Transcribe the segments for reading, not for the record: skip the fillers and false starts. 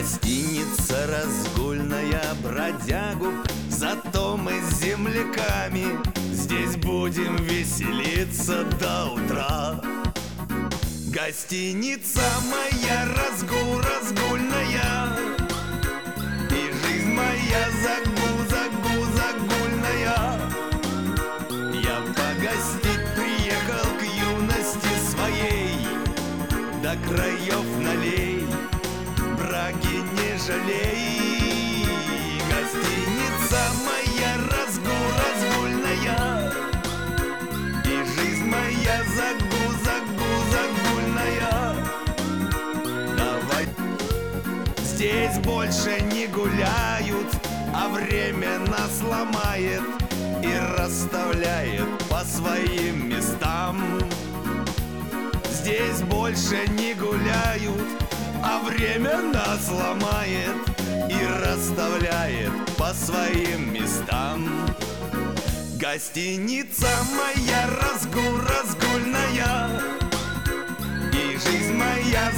Гостиница разгульная, бродягу, зато мы с земляками здесь будем веселиться до утра. Гостиница моя разгульная, и жизнь моя загульная. Я погостить приехал к юности своей, до краев налей, браги не жалей. Гостиница моя разгульная, и жизнь моя загульная. Давай. Здесь больше не гуляют, а время нас ломает и расставляет по своим местам. Здесь больше не гуляют, а время нас ломает и расставляет по своим местам. Гостиница моя разгульная, и жизнь моя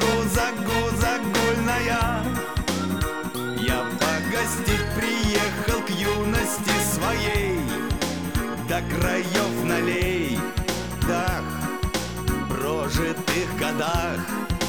загульная. Я погостить приехал к юности своей, до краев налей, дах прожитых годах.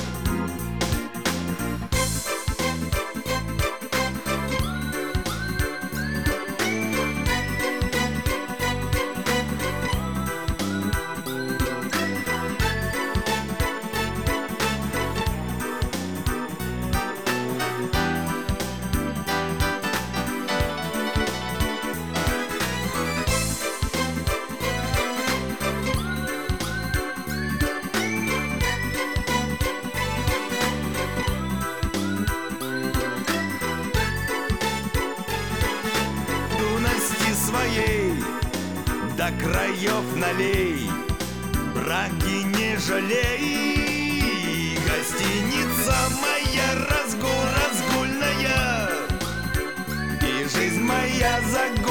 Своей до краев налей, браги не жалей. Гостиница моя разгульная, и жизнь моя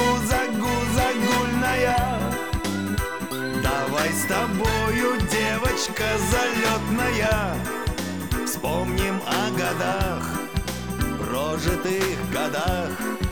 загульная. Давай с тобою, девочка залетная, вспомним о годах, прожитых годах.